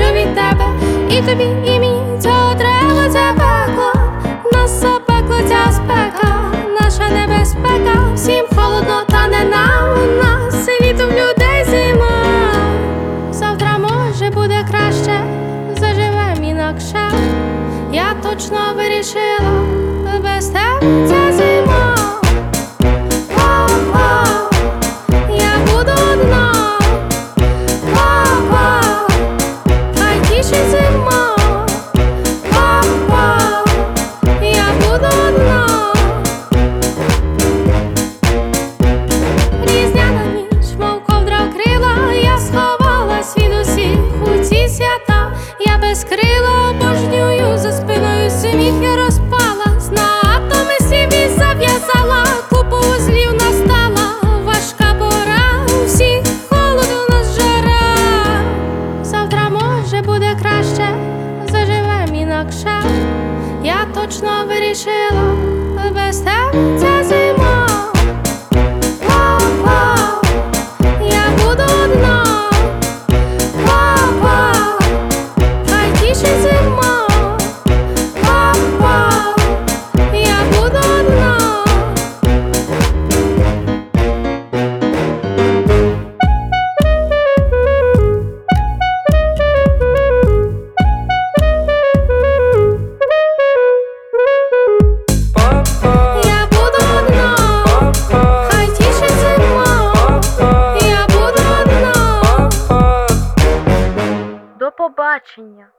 від тебе. І тобі, і мені цього треба, це пекло. Нас запекло ця спека, наша небезпека. Всім холодно, та не нам, у нас світом людей зима. Завтра може буде краще, заживем інакше. Я точно вирішила, без тебе ця зима. Я буду одна. Хай тішить зима. Я буду одна. Різдвяна ніч, мов ковдра вкрила. Я сховалась від усіх у ці свята. Я без крила обожнюю, за спиною сміх я розпалась. На атоми собі зав'язала, купу вузлів настала. Важка пора, у всіх холод, у нас жара. Завтра може буде краще, заживем інакше. Я точно вирішила, без тебе ця зима. Я буду одна. Хай тішить зима. Я буду одна. Я буду одна. Хай тішить зима. Я буду одна. До побачення!